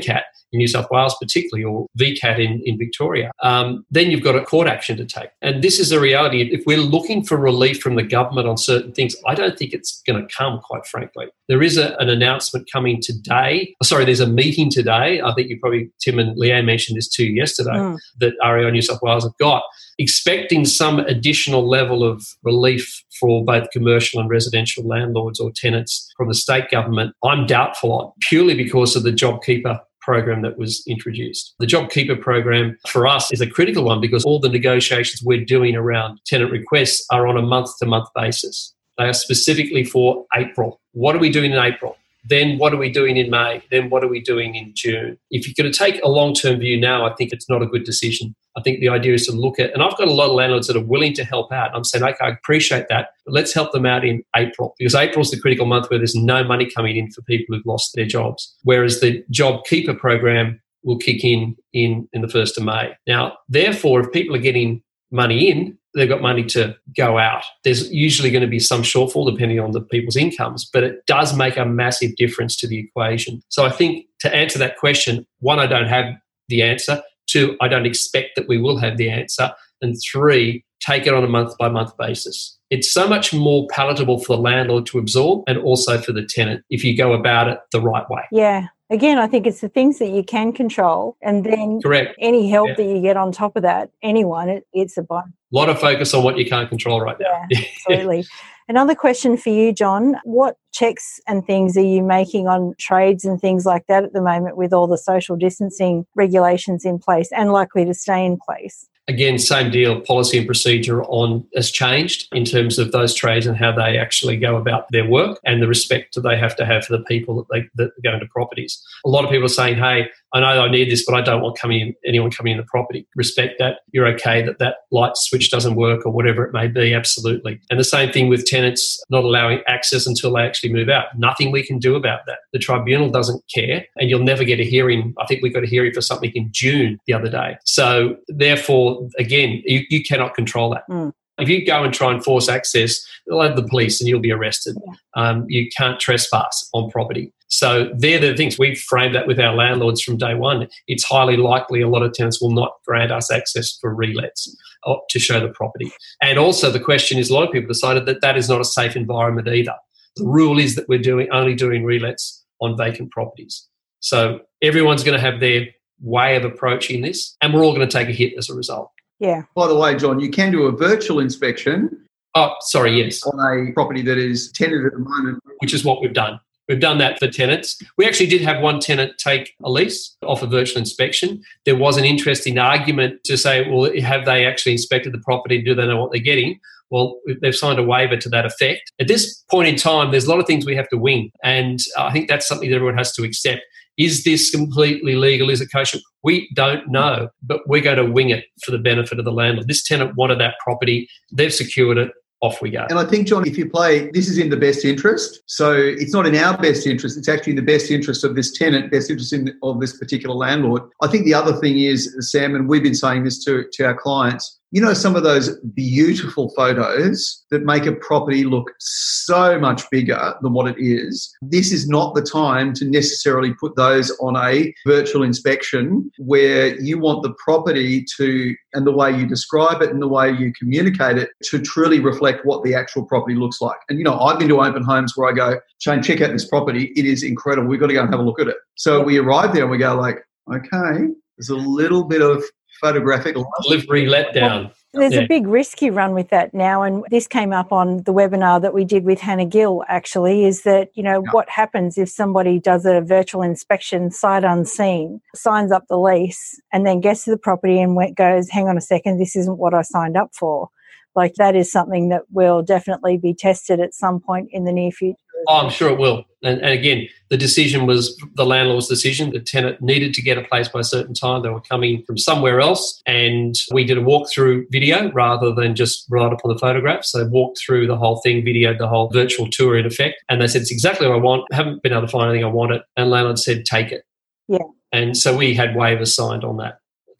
in New South Wales particularly, or V CAT in, in Victoria, um, then you've got a court action to take. And this is a reality. If we're looking for relief from the government on certain things, I don't think it's going to come, quite frankly. There is a, an announcement coming today. Sorry, there's a meeting today. I think you probably, Tim and Leanne mentioned this too yesterday, mm. that R E O New South Wales have got, expecting some additional level of relief for both commercial and residential landlords or tenants from the state government. I'm doubtful on, purely because of the JobKeeper program that was introduced. The JobKeeper program for us is a critical one because all the negotiations we're doing around tenant requests are on a month-to-month basis. They are specifically for April. What are we doing in April? Then what are we doing in May? Then what are we doing in June? If you're going to take a long-term view now, I think it's not a good decision. I think the idea is to look at, and I've got a lot of landlords that are willing to help out. I'm saying, okay, I appreciate that, but let's help them out in April, because April's the critical month where there's no money coming in for people who've lost their jobs. Whereas the JobKeeper program will kick in in, in the first of May. Now, therefore, if people are getting money in, they've got money to go out. There's usually going to be some shortfall depending on the people's incomes, but it does make a massive difference to the equation. So I think to answer that question, one, I don't have the answer. Two, I don't expect that we will have the answer. And three, take it on a month-by-month basis. It's so much more palatable for the landlord to absorb and also for the tenant if you go about it the right way. Yeah. Again, I think it's the things that you can control, and then Correct. any help yeah. that you get on top of that, anyone, it, it's a bonus. A lot of focus on what you can't control right now. Yeah, absolutely. Another question for you, John. What checks and things are you making on trades and things like that at the moment with all the social distancing regulations in place and likely to stay in place? Again, same deal. Policy and procedure on has changed in terms of those trades and how they actually go about their work and the respect that they have to have for the people that they that go into properties. A lot of people are saying, hey, I know I need this, but I don't want coming in, anyone coming in the property. Respect that. You're okay that that light switch doesn't work or whatever it may be, absolutely. And the same thing with tenants not allowing access until they actually move out. Nothing we can do about that. The tribunal doesn't care, and you'll never get a hearing. I think we got a hearing for something in June the other day. So therefore, again, you, you cannot control that. Mm. If you go and try and force access, they'll have the police and you'll be arrested. Yeah. Um, you can't trespass on property. So they're the things. We've framed that with our landlords from day one. It's highly likely a lot of tenants will not grant us access for relets to show the property. And also the question is, a lot of people decided that that is not a safe environment either. The rule is that we're doing only doing relets on vacant properties. So everyone's going to have their way of approaching this, and we're all going to take a hit as a result. Yeah. By the way, John, you can do a virtual inspection. Oh, sorry, yes. On a property that is tenanted at the moment. Which is what we've done. We've done that for tenants. We actually did have one tenant take a lease off a virtual inspection. There was an interesting argument to say, well, have they actually inspected the property? Do they know what they're getting? Well, they've signed a waiver to that effect. At this point in time, there's a lot of things we have to wing. And I think that's something that everyone has to accept. Is this completely legal? Is it kosher? We don't know, but we're going to wing it for the benefit of the landlord. This tenant wanted that property. They've secured it. Off we go. And I think, John, if you play, this is in the best interest. So it's not in our best interest. It's actually in the best interest of this tenant, best interest in, of this particular landlord. I think the other thing is, Sam, and we've been saying this to, to our clients, you know, some of those beautiful photos that make a property look so much bigger than what it is. This is not the time to necessarily put those on a virtual inspection where you want the property to, and the way you describe it and the way you communicate it, to truly reflect what the actual property looks like. And, you know, I've been to open homes where I go, Shane, check out this property. It is incredible. We've got to go and have a look at it. So we arrive there and we go like, okay, there's a little bit of photographic delivery let down. Well, there's yeah. a big risk you run with that now, and this came up on the webinar that we did with Hannah Gill, actually, is that, you know, yeah. what happens if somebody does a virtual inspection sight unseen, signs up the lease, and then gets to the property and goes, hang on a second, this isn't what I signed up for. Like, that is something that will definitely be tested at some point in the near future. Oh, I'm sure it will. And, and again, the decision was the landlord's decision. The tenant needed to get a place by a certain time. They were coming from somewhere else. And we did a walkthrough video rather than just right up on the photograph. So walked through the whole thing, videoed the whole virtual tour in effect. And they said, it's exactly what I want. I haven't been able to find anything I wanted. And landlord said, take it. Yeah. And so we had waivers signed on that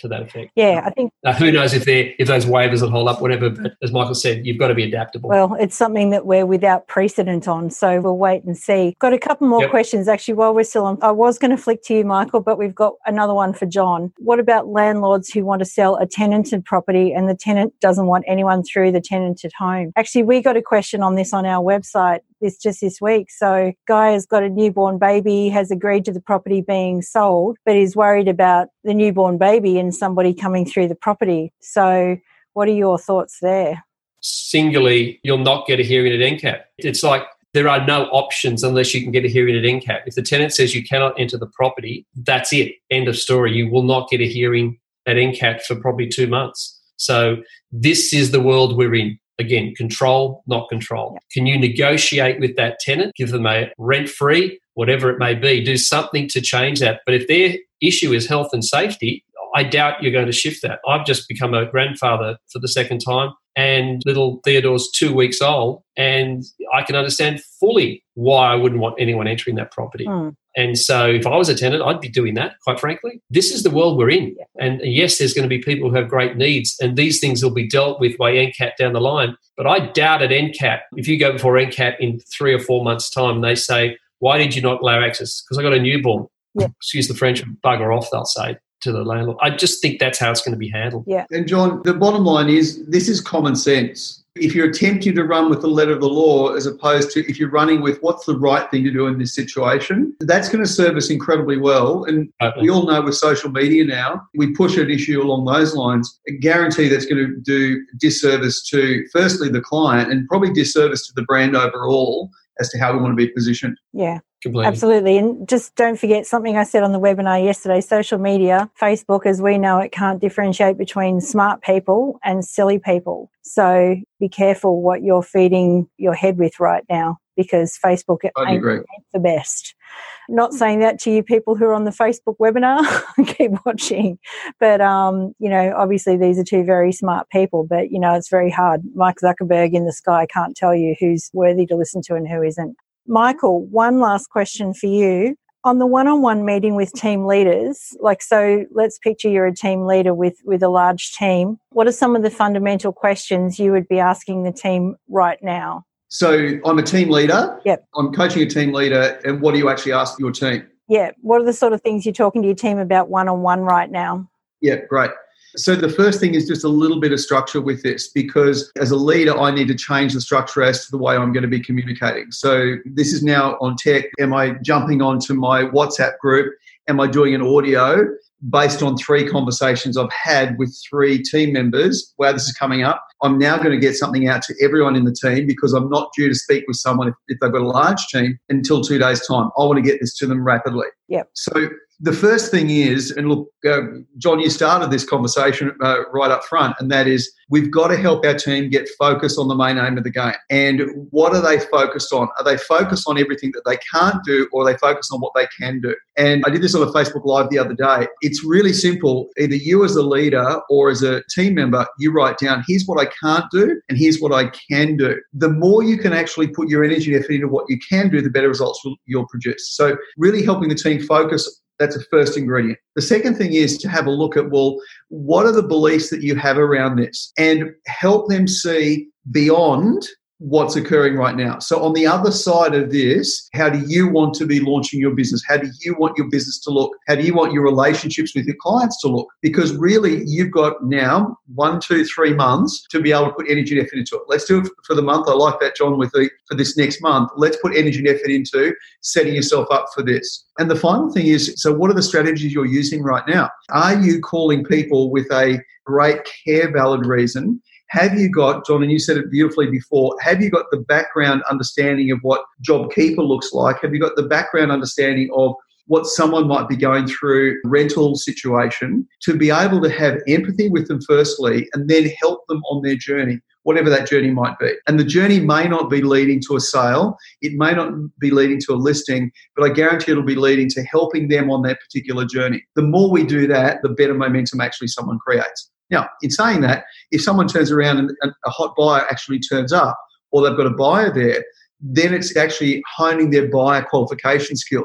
to that effect. Yeah, I think. Now, who knows if they if those waivers will hold up, whatever. But as Michael said, you've got to be adaptable. Well, it's something that we're without precedent on, so we'll wait and see. Got a couple more Yep. questions actually while we're still on. I was going to flick to you, Michael, but we've got another one for John. What about landlords who want to sell a tenanted property and the tenant doesn't want anyone through the tenanted home? Actually, we got a question on this on our website this just this week. So guy has got a newborn baby, has agreed to the property being sold, but is worried about the newborn baby and somebody coming through the property. So what are your thoughts there? Singularly, you'll not get a hearing at N C A T. It's like there are no options unless you can get a hearing at N C A T. If the tenant says you cannot enter the property, that's it. End of story. You will not get a hearing at N C A T for probably two months. So this is the world we're in. Again, control, not control. Yep. Can you negotiate with that tenant, give them a rent-free, whatever it may be, do something to change that? But if their issue is health and safety, I doubt you're going to shift that. I've just become a grandfather for the second time, and little Theodore's two weeks old, and I can understand fully why I wouldn't want anyone entering that property. Mm. And so if I was a tenant, I'd be doing that, quite frankly. This is the world we're in. Yeah. And yes, there's going to be people who have great needs, and these things will be dealt with by N C A T down the line. But I doubt at N C A T, if you go before N C A T in three or four months' time, and they say, why did you not allow access? Because I got a newborn. Yeah. Excuse the French, bugger off, they'll say to the landlord. I just think that's how it's going to be handled. Yeah. And John, the bottom line is this is common sense. If you're attempting to run with the letter of the law as opposed to if you're running with what's the right thing to do in this situation, that's going to serve us incredibly well. And okay. we all know with social media now, we push an issue along those lines. I guarantee that's going to do disservice to, firstly, the client and probably disservice to the brand overall as to how we want to be positioned. Yeah. Completely. Absolutely. And just don't forget something I said on the webinar yesterday, social media, Facebook, as we know it, can't differentiate between smart people and silly people. So be careful what you're feeding your head with right now, because Facebook ain't the best. Not saying that to you people who are on the Facebook webinar, keep watching. But, um, you know, obviously these are two very smart people, but, you know, it's very hard. Mark Zuckerberg in the sky can't tell you who's worthy to listen to and who isn't. Michael, one last question for you. On the one-on-one meeting with team leaders, like, so let's picture you're a team leader with, with a large team. What are some of the fundamental questions you would be asking the team right now? So I'm a team leader. Yep. I'm coaching a team leader. And what do you actually ask your team? Yeah. What are the sort of things you're talking to your team about one-on-one right now? Yeah, great. So the first thing is just a little bit of structure with this, because as a leader, I need to change the structure as to the way I'm going to be communicating. So this is now on tech. Am I jumping onto my WhatsApp group? Am I doing an audio based on three conversations I've had with three team members? Wow, this is coming up. I'm now going to get something out to everyone in the team because I'm not due to speak with someone if, if they've got a large team until two days' time. I want to get this to them rapidly. Yep. So the first thing is, and look, uh, John, you started this conversation uh, right up front, and that is we've got to help our team get focused on the main aim of the game. And what are they focused on? Are they focused on everything that they can't do, or are they focused on what they can do? And I did this on a Facebook Live the other day. It's really simple. Either you as a leader or as a team member, you write down, here's what I can't do and here's what I can do. The more you can actually put your energy and effort into what you can do, the better results you'll produce. So really helping the team focus, that's a first ingredient. The second thing is to have a look at, well, what are the beliefs that you have around this, and help them see beyond what's occurring right now. So on the other side of this, how do you want to be launching your business? How do you want your business to look? How do you want your relationships with your clients to look? Because really, you've got now one, two, three months to be able to put energy and effort into it. Let's do it for the month. I like that, John, with the for this next month. Let's put energy and effort into setting yourself up for this. And the final thing is, so what are the strategies you're using right now? Are you calling people with a great care valid reason? Have you got, John, and you said it beautifully before, have you got the background understanding of what JobKeeper looks like? Have you got the background understanding of what someone might be going through, rental situation, to be able to have empathy with them firstly, and then help them on their journey, whatever that journey might be. And the journey may not be leading to a sale. It may not be leading to a listing, but I guarantee it'll be leading to helping them on that particular journey. The more we do that, the better momentum actually someone creates. Now, in saying that, if someone turns around and a hot buyer actually turns up, or they've got a buyer there, then it's actually honing their buyer qualification skills.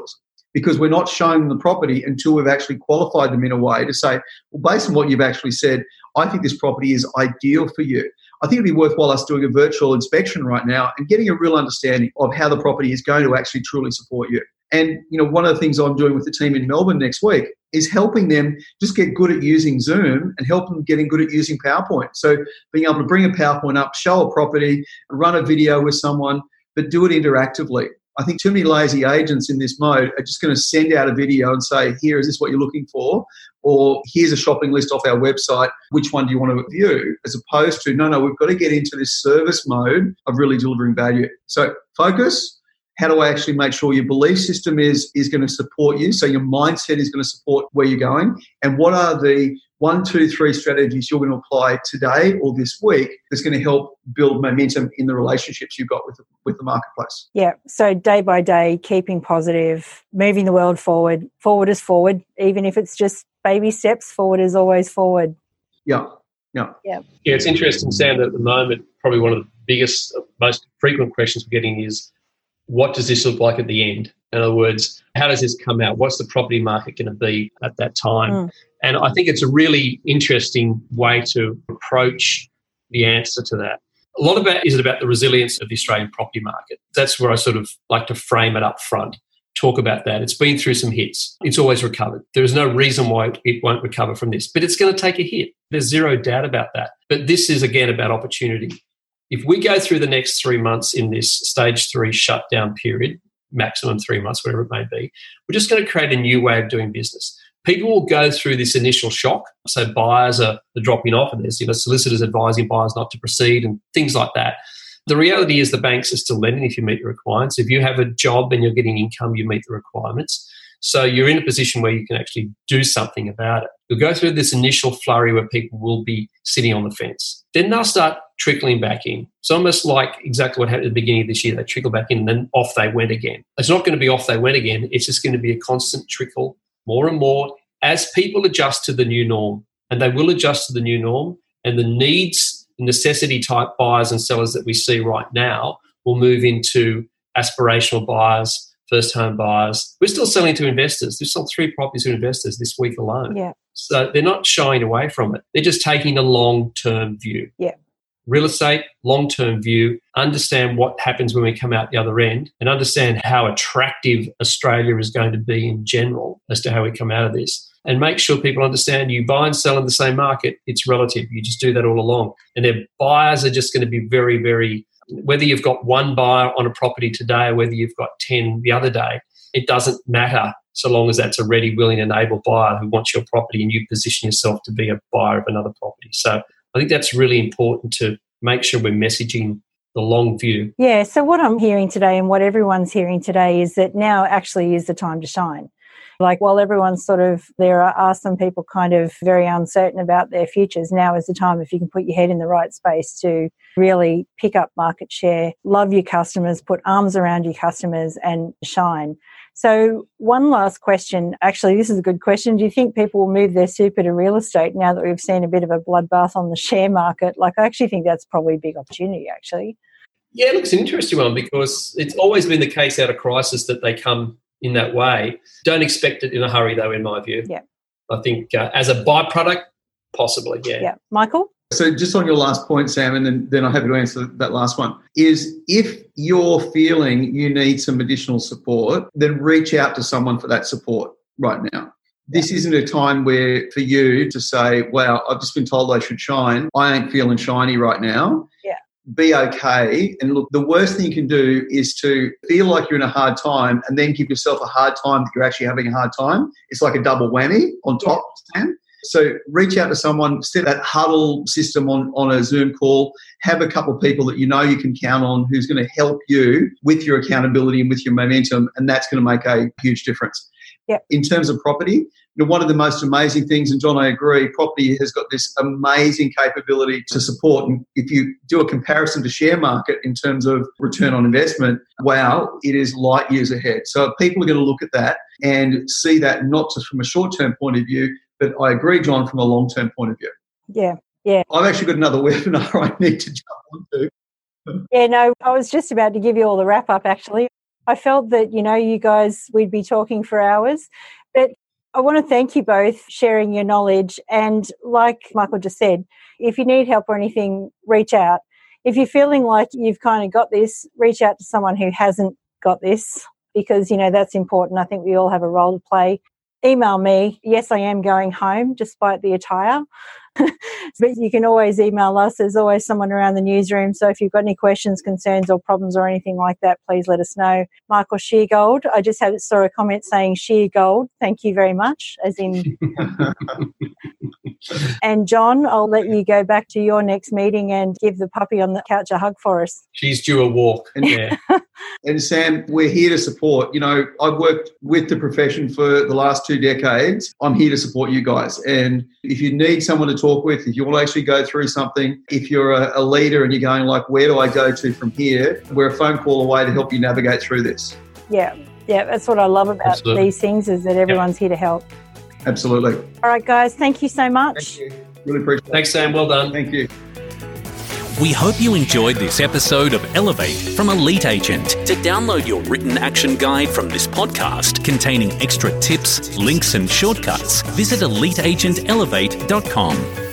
because we're not showing them the property until we've actually qualified them in a way to say, well, based on what you've actually said, I think this property is ideal for you. I think it'd be worthwhile us doing a virtual inspection right now and getting a real understanding of how the property is going to actually truly support you. And, you know, one of the things I'm doing with the team in Melbourne next week is helping them just get good at using Zoom and help them getting good at using PowerPoint. So being able to bring a PowerPoint up, show a property, run a video with someone, but do it interactively. I think too many lazy agents in this mode are just going to send out a video and say, here, is this what you're looking for? Or here's a shopping list off our website. Which one do you want to view? As opposed to, no, no, we've got to get into this service mode of really delivering value. So focus. How do I actually make sure your belief system is, is going to support you? So your mindset is going to support where you're going. And what are the one, two, three strategies you're going to apply today or this week that's going to help build momentum in the relationships you've got with the, with the marketplace? Yeah. So day by day, keeping positive, moving the world forward. Forward is forward. Even if it's just baby steps, forward is always forward. Yeah. Yeah. Yeah. Yeah. It's interesting, Sam, that at the moment, probably one of the biggest, most frequent questions we're getting is, what does this look like at the end? In other words, how does this come out? What's the property market going to be at that time? Mm. And I think it's a really interesting way to approach the answer to that. A lot of it is about the resilience of the Australian property market. That's where I sort of like to frame it up front, talk about that. It's been through some hits. It's always recovered. There is no reason why it won't recover from this, but it's going to take a hit. There's zero doubt about that. But this is, again, about opportunity. If we go through the next three months in this stage three shutdown period, maximum three months, whatever it may be, we're just going to create a new way of doing business. People will go through this initial shock. So buyers are dropping off and there's, you know, solicitors advising buyers not to proceed and things like that. The reality is the banks are still lending if you meet the requirements. If you have a job and you're getting income, you meet the requirements. So you're in a position where you can actually do something about it. You'll go through this initial flurry where people will be sitting on the fence. Then they'll start trickling back in. It's almost like exactly what happened at the beginning of this year. They trickle back in and then off they went again. It's not going to be off they went again. It's just going to be a constant trickle, more and more, as people adjust to the new norm. And they will adjust to the new norm. And the needs, necessity type buyers and sellers that we see right now will move into aspirational buyers, first home buyers. We're still selling to investors. We've sold three properties to investors this week alone. Yeah. So they're not shying away from it. They're just taking a long-term view. Yeah. Real estate, long-term view, understand what happens when we come out the other end and understand how attractive Australia is going to be in general as to how we come out of this. And make sure people understand you buy and sell in the same market, it's relative. You just do that all along. And their buyers are just going to be very, very, whether you've got one buyer on a property today or whether you've got ten the other day, it doesn't matter so long as that's a ready, willing, and able buyer who wants your property and you position yourself to be a buyer of another property. So I think that's really important to make sure we're messaging the long view. Yeah, so what I'm hearing today and what everyone's hearing today is that now actually is the time to shine. Like while everyone's sort of, there are, are some people kind of very uncertain about their futures, now is the time if you can put your head in the right space to really pick up market share, love your customers, put arms around your customers and shine. So one last question, actually this is a good question. Do you think people will move their super to real estate now that we've seen a bit of a bloodbath on the share market? Like I actually think that's probably a big opportunity actually. Yeah, it looks an interesting one because it's always been the case out of crisis that they come in that way. Don't expect it in a hurry, though, in my view. Yeah. I think uh, as a byproduct, possibly, yeah. Yeah. Michael? So just on your last point, Sam, and then, then I'll have to answer that last one, is if you're feeling you need some additional support, then reach out to someone for that support right now. This isn't a time where for you to say, wow, I've just been told I should shine. I ain't feeling shiny right now. Yeah. Be okay. And look, the worst thing you can do is to feel like you're in a hard time and then give yourself a hard time that you're actually having a hard time. It's like a double whammy on top, Sam. So reach out to someone, set that huddle system on, on a Zoom call, have a couple of people that you know you can count on who's going to help you with your accountability and with your momentum, and that's going to make a huge difference. Yep. In terms of property, you know, one of the most amazing things, and John, I agree, property has got this amazing capability to support. And if you do a comparison to share market in terms of return on investment, wow, it is light years ahead. So people are going to look at that and see that not just from a short-term point of view, but I agree, John, from a long-term point of view. Yeah, yeah. I've actually got another webinar I need to jump onto. Yeah, no, I was just about to give you all the wrap-up, actually. I felt that, you know, you guys, we'd be talking for hours. But I want to thank you both sharing your knowledge. And like Michael just said, if you need help or anything, reach out. If you're feeling like you've kind of got this, reach out to someone who hasn't got this, because, you know, that's important. I think we all have a role to play. Email me. Yes, I am going home despite the attire. But you can always email us. There's always someone around the newsroom. So if you've got any questions, concerns or problems or anything like that, please let us know. Michael Sheargold, I just had saw a comment saying Sheargold. Thank you very much, as in... And John, I'll let you go back to your next meeting and give the puppy on the couch a hug for us. She's due a walk. And, yeah. And Sam, we're here to support. You know, I've worked with the profession for the last two decades. I'm here to support you guys. And if you need someone to talk with, if you want to actually go through something, if you're a, a leader and you're going like, where do I go to from here? We're a phone call away to help you navigate through this. Yeah, yeah, that's what I love about Absolutely. These things, is that everyone's yep. here to help. Absolutely. All right, guys, thank you so much. Thank you. Really appreciate it. Thanks, Sam. Well done. Thank you. We hope you enjoyed this episode of Elevate from Elite Agent. To download your written action guide from this podcast containing extra tips, links and shortcuts, visit elite agent elevate dot com.